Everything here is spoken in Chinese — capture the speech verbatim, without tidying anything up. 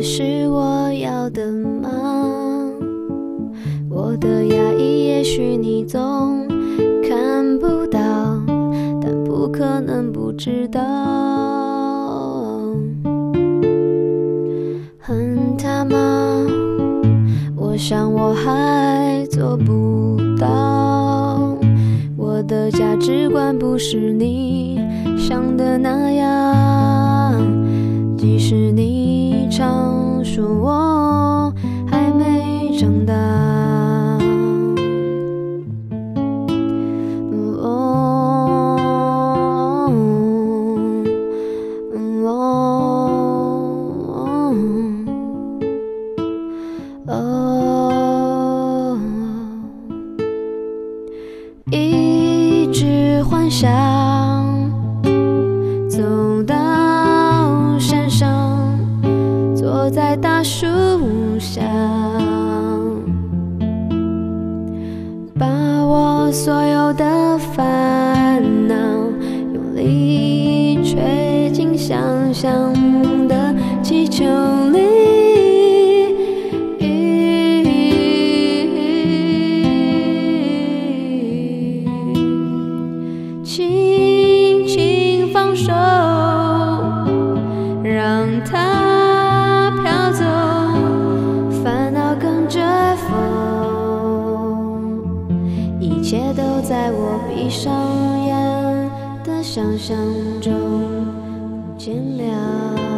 也是我要的吗？我的压抑也许你总看不到，但不可能不知道。恨他吗？我想我还做不到。我的价值观不是你想的那样，即使你常说我还没长大。哦，一直幻想走到山上，坐在大树下，把我所有的烦恼用力吹进想象的气球里。轻轻放手，让它飘走，烦恼跟着风，一切都在我闭上眼的想象中不见了。